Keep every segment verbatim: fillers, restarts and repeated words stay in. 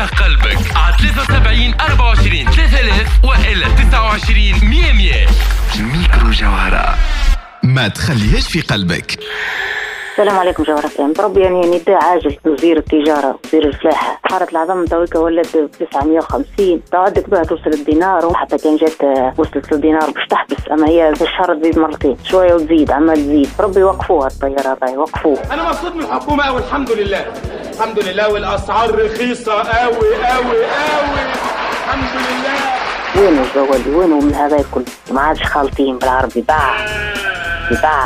وفرغ قلبك على ثلاثة وسبعين أربعة وعشرين ثلاثة آلاف وإلا تسعة وعشرين مية مية. ميكرو جوهرة، ما تخليهاش في قلبك. السلام عليكم جوهرة فهم. ربي يعني نداء عاجل وزير التجارة وزير الفلاحة. حارة العظم تويكا ولات ب تسعمية وخمسين، تعدك بها توصل الدينار، وحتى كان جات وصلت للدينار باش تحبس، اما هي في الشهر تزيد مرتين شوية وتزيد عمال تزيد. ربي يوقفوها الطيارة هاي، وقفوها. انا مبسوط من الحكومة قوي الحمد لله الحمد لله، والاسعار رخيصة قوي قوي قوي الحمد لله. وين الجوالي وينه من هذا الكل؟ ما عادش خالطين بالعربي. باع باع.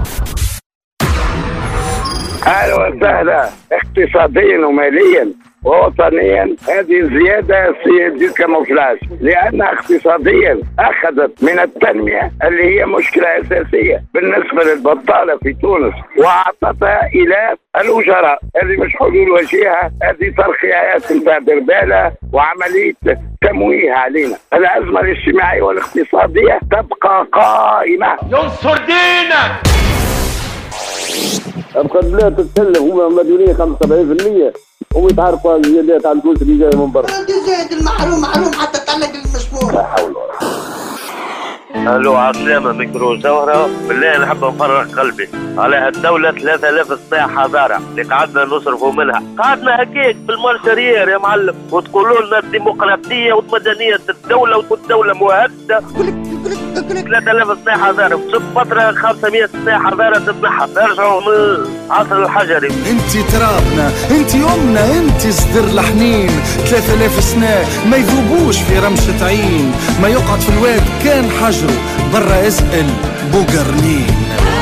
أهلا وسهلا. اقتصاديا وماليا ووطنيا هذه زيادة سيدي كاموفلاج، لأنها اقتصاديا أخذت من التنمية اللي هي مشكلة أساسية بالنسبة للبطالة في تونس، وأعطتها إلى الأجراء اللي مش حلول وجهها. هذه ترخيصات نتاع دربالة وعملية تمويه علينا. الأزمة الاجتماعية والاقتصادية تبقى قائمة. ينصر دينك. أبقى البلاد تتسلف هما مديونية خمسة وسبعين بالمية ويتعرفوا على الزيادات على الفلوس اللي جاية من برا. زاد المحروم محروم حتى تعلق المشمول. لا حول ولا قوة. الو عسلامة ميكرو جوهرة. بالله نحب نفرغ قلبي على الدولة ثلاثة آلاف ساعة حضارة اللي قعدنا نصرفوا منها. قعدنا هكاك بالمارشريير يا معلم، وتقولوا لنا الديمقراطية ومدنية الدولة والدولة مهددة. ثلاثة آلاف ساعة حضارة في فترة خمسمية ساعة حضارة تتنحى. نرجعوا من العصر الحجري. انتي ترابنا، انتي امنا، انتي صدر الحنين. ثلاثة آلاف سنة ما يذوبوش في رمشة عين، ما يقعد في الواد كان حجره برا اسأل بوقرنين.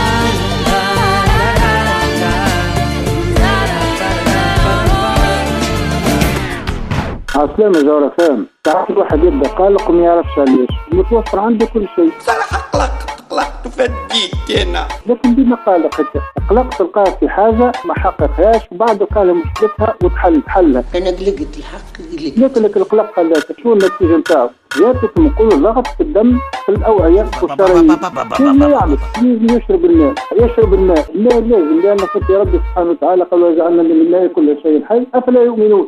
عسلامة جوهرة فهم. تعرف الواحد يبدا قلق وما يعرفش علاش، متوفر عنده كل شيء. صراحة قلقت قلقت فديت أنا، لكن ديما قلق انت. قلقت تلقاها في حاجة ما حققهاش وبعد قال مشكلتها وتحل تحلها. أنا قلقت الحق قلقت. لكن لك القلق خلاك شو النتيجة نتاعو؟ زيادة نقولوا ضغط في الدم في الأوعية والشرايين. كيف يعمل؟ لازم يشرب الماء، يشرب الماء، الماء لازم، لأن قلت يا رب سبحانه وتعالى قال وجعلنا من الماء كل شيء حي أفلا يؤمنون.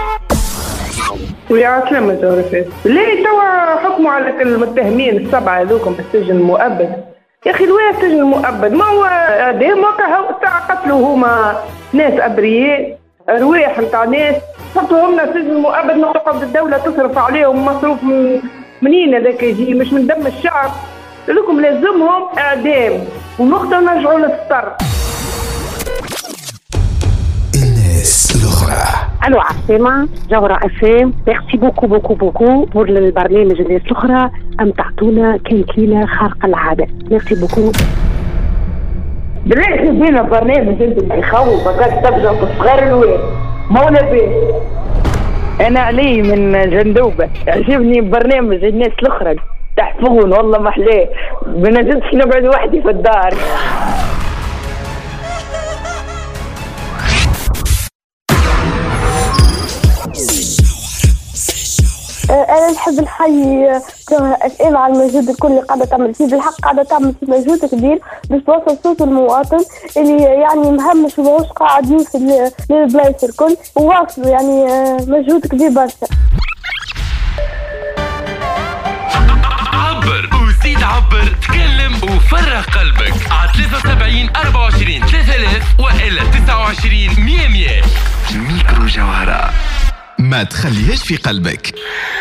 ويا عسلامة جوهرة. ليه توا حكموا على المتهمين السبعة هذوكم بالسجن المؤبد؟ يا أخي الوين السجن المؤبد؟ ما هو هذا موقع قتلوا هما ناس أبرياء، رواح نتاع ناس، حطوا لنا السجن المؤبد ما تقعد الدولة تصرف عليهم مصروف من منين هذاك يجي؟ مش من دم الشعب. لكم لازمهم إعدام ونقطة نرجعوا للسطر. الو عسلامة جوهرة أفام. ميرسي بوكو بوكو بوكو بور البرنامج الناس الأخرى. أم تعطونا كنكينة خارقة العادة. ميرسي بوكو. بالله بينا برنامج انتم يخوف فقط تبدا في الصغار الوين مولا بيه. انا علي من جندوبه، عجبني برنامج الناس الاخرى تحفظون والله محلاه، ما نزلتش نقعد وحدي في الدار. أنا نحب نحيي جوهرة اف ام على المجهود الكل اللي قاعدة تعمل فيه. بالحق قاعدة تعمل فيه مجهود كبير باش توصل صوت المواطن اللي يعني مهمش وماهوش قاعد يوصل للبلايص الكل، وواصلوا يعني مجهود كبير برشا. عبر وزيد عبر، تكلم وفرغ قلبك على ثلاثة وسبعين أربعة وعشرين ثلاثة آلاف وإلا تسعة وعشرين مية مية. ميكرو جوهرة، ما تخليهاش في قلبك.